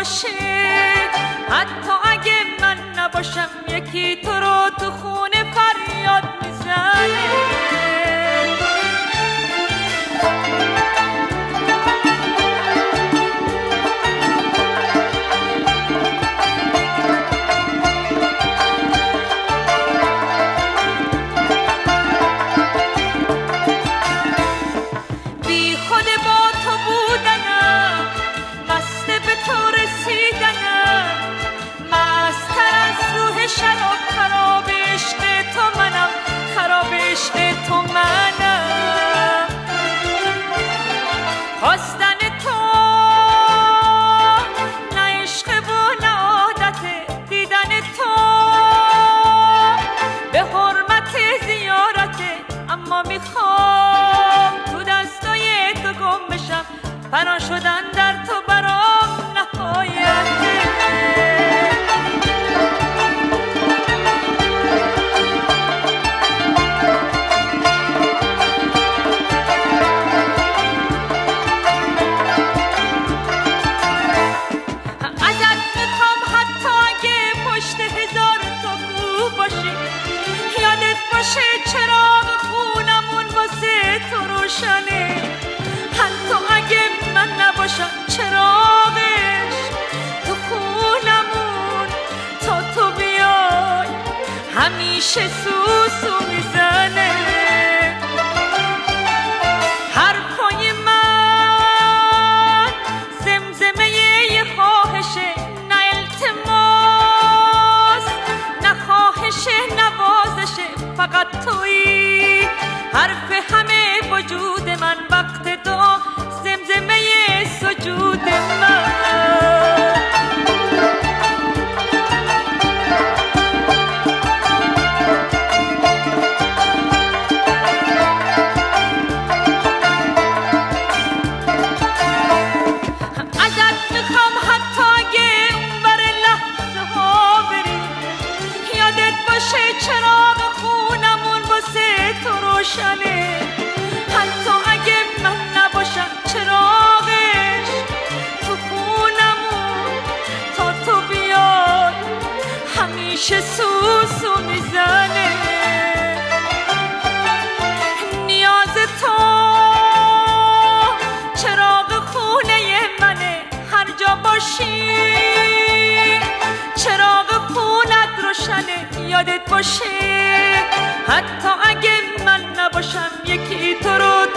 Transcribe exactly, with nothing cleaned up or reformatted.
باشه، حتی اگه من نباشم یکی تو رو تو خونه فریاد میزنه. بی خود با تو بودنم، مست به تو رسیدنم، مست‌تر از روح شراب، خراب عشق تو منم، خراب عشق تو منم. خواستن تو نه عشق و نه عادته، دیدن تو به حرمت زیارته، اما میخوام تو دستای تو گم بشم، فنا شدن در تو برام نهایته. ازت میخوام حتی اگه پشت هزار تا کو باشی، یادت باشه چراغ خونمون واسه تو روشنه، حتی اگه من نباشم چراغش تو خونمون تا تو بیای همیشه سوسو میزنه. حرفای من زمزمه یه خواهشه، نه التماس نه خواهشه نوازشه، فقط تویی حرف همه وجود من، وقت دعا زمزمه سجود من. ازت میخوام حتی اگه اونور لحظه ها بری، یادت باشه چراغ خونمون واسه تو روشنه، حتی اگه من نباشم چراغش تو خونمون تا تو بیای همیشه سوسو میزنه. نیاز تو چراغ خونه منه، هر جا باشی چراغ خونت روشنه، یادت باشه حتی اگه من نباشم یکی تو رو